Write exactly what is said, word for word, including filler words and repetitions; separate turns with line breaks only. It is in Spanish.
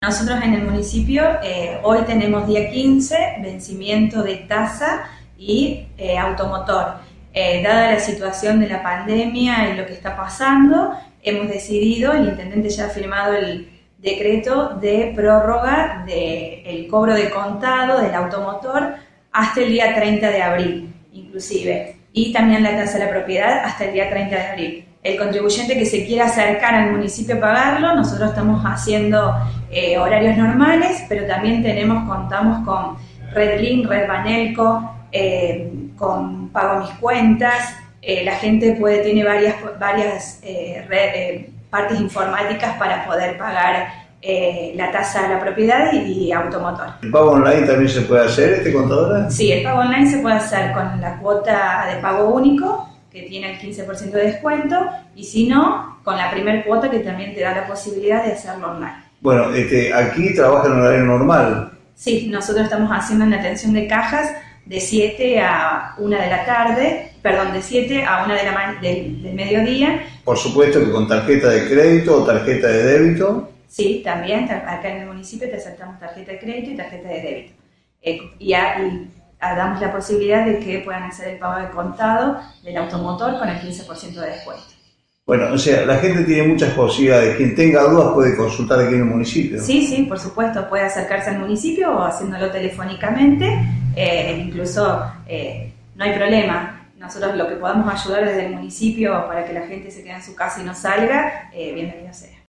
Nosotros en el municipio eh, hoy tenemos día quince, vencimiento de tasa y eh, automotor. Eh, dada la situación de la pandemia y lo que está pasando, hemos decidido, el intendente ya ha firmado el decreto de prórroga del cobro de contado del automotor hasta el día treinta de abril, inclusive, y también la tasa de la propiedad hasta el día treinta de abril. El contribuyente que se quiera acercar al municipio a pagarlo, nosotros estamos haciendo eh, horarios normales, pero también tenemos, contamos con Redlink, Red Banelco, eh, con Pago Mis Cuentas. Eh, la gente puede, tiene varias, varias eh, red, eh, partes informáticas para poder pagar eh, la tasa de la propiedad y, y automotor.
¿El pago online también se puede hacer, este contadora?
Sí, el pago online se puede hacer con la cuota de pago único, que tiene el quince por ciento de descuento, y si no, con la primer cuota que también te da la posibilidad de hacerlo online.
Bueno, este, aquí trabaja en horario normal.
Sí, nosotros estamos haciendo una atención de cajas de siete a una de la tarde, perdón, de siete a una de la del, del mediodía.
Por supuesto que con tarjeta de crédito o tarjeta de débito.
Sí, también, acá en el municipio te aceptamos tarjeta de crédito y tarjeta de débito. Eh, y, a, y damos la posibilidad de que puedan hacer el pago de contado del automotor con el quince por ciento de descuento.
Bueno, o sea, la gente tiene muchas posibilidades. Quien tenga dudas puede consultar aquí en el municipio.
Sí, sí, por supuesto, puede acercarse al municipio o haciéndolo telefónicamente, eh, incluso eh, no hay problema. Nosotros lo que podamos ayudar desde el municipio para que la gente se quede en su casa y no salga, eh, bienvenido sea.